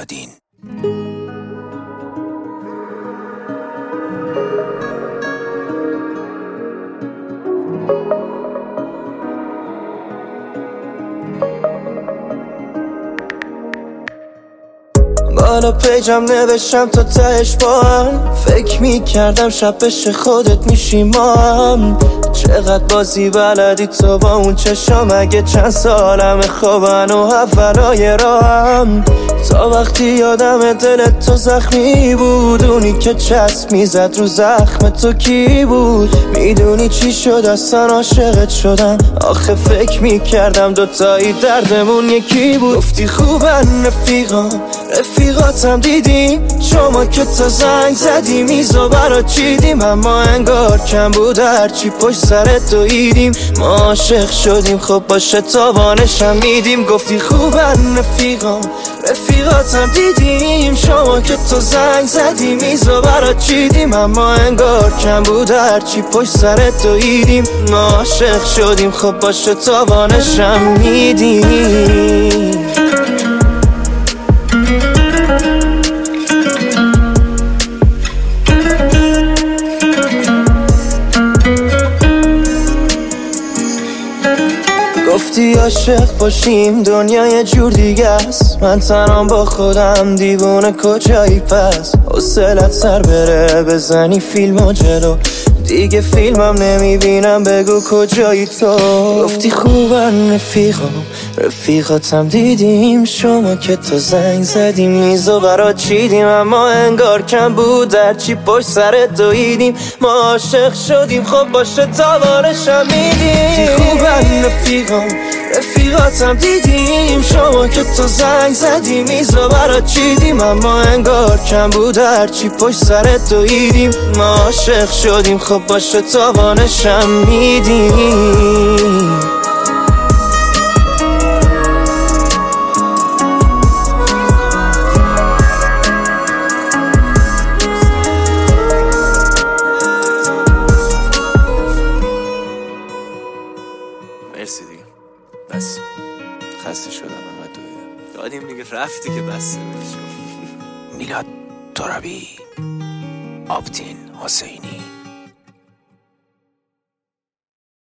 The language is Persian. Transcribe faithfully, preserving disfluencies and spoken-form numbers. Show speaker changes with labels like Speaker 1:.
Speaker 1: میلادین.
Speaker 2: بالا پیجم نوشتم تا تهش با هم، فکر میکردم شب بشه خودت میشی ما هم. چقدر بازی بلدی تو با اون چشام، اگه چند سالمه خوابن و اولای راهم. تا وقتی یادم دلت تو زخمی بود، اونی که چسب میزد رو زخم تو کی بود؟ میدونی چی شد اصلا عاشقت شدم، آخه فکر میکردم دوتایی دردمون یکی بود. گفتی خوبن رفیقام رفیقاتم دیدیم، شما که تا زنگ زدی میزو برا چیدیم، اما انگار کم بود هرچی پشت سرت دویدیم. ما عاشق شدیم خب باشه تاوانشم میدیم. گفتی خوبن رفیقام رفیقاتم دیدیم، شما که تو زنگ زدی میزو برا چیدیم، اما انگار کم بود هرچی پشت سرت دویدیم. ما عاشق شدیم خب باشه تاوانشم میدیم. گفتی عاشق باشیم دنیا یه جور دیگه است، من تنام با خودم دیوونه کجایی پس؟ حوصلت سر بره بزنی فیلمو جلو، دیگه فیلمم نمیبینم بگو کجایی تو. گفتی خوبن رفیقام رفیقاتم دیدیم، شما که تو زنگ زدیم میزو برا چیدیم، اما انگار کم بود درچی پشت سرت دویدیم. ما عاشق شدیم خب باشه تاوانشم میدیم. گفتی خوبن رفیقام رفیقاتم دیدیم، شما که تو زنگ زدی میزو برا چیدیم، اما انگار کم بود هرچی پشت سرت دویدیم. ما عاشق شدیم خب باشه تاوانشم میدیم.
Speaker 1: مرسی دیگه، بس خسته شدم انقدر دویدم دادیم دیگه، رفتی که بس.
Speaker 2: میلاد ترابی، آبتین حسینی.